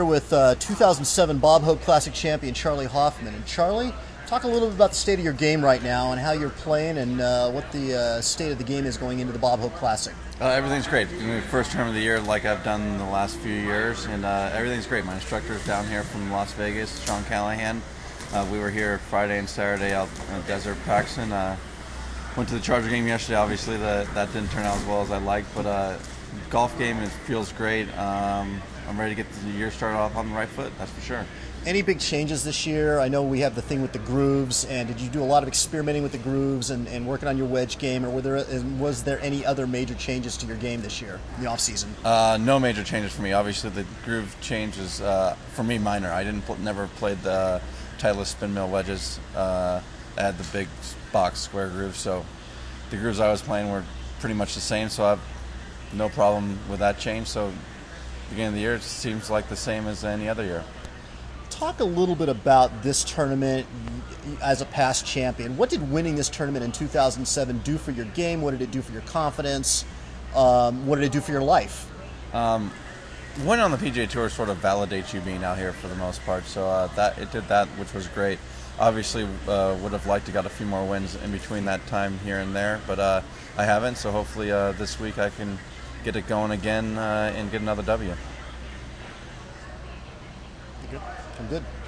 With 2007 Bob Hope Classic champion Charley Hoffman. And Charley, talk a little bit about the state of your game right now and how you're playing and what the state of the game is going into the Bob Hope Classic. Everything's great. First term of the year, like I've done the last few years, and everything's great. My instructor's down here from Las Vegas, Sean Callahan. We were here Friday and Saturday out in Desert Paxton. Went to the Charger game yesterday. Obviously, that didn't turn out as well as I liked, but golf game feels great. I'm ready to get the year started off on the right foot, that's for sure. Any big changes this year? I know we have the thing with the grooves, and did you do a lot of experimenting with the grooves and working on your wedge game, or was there any other major changes to your game this year in the off season? No major changes for me. Obviously, the groove change is for me minor. I never played the Titleist spin mill wedges. I had the big box square grooves, so the grooves I was playing were pretty much the same. So I have no problem with that change. So beginning of the year, it seems like the same as any other year. Talk a little bit about this tournament as a past champion. What did winning this tournament in 2007 do for your game? What did it do for your confidence? What did it do for your life? Winning on the PGA Tour sort of validates you being out here for the most part. So that it did that, which was great. Obviously, would have liked to got a few more wins in between that time here and there, but I haven't. So hopefully this week I can get it going again and get another W. I'm good.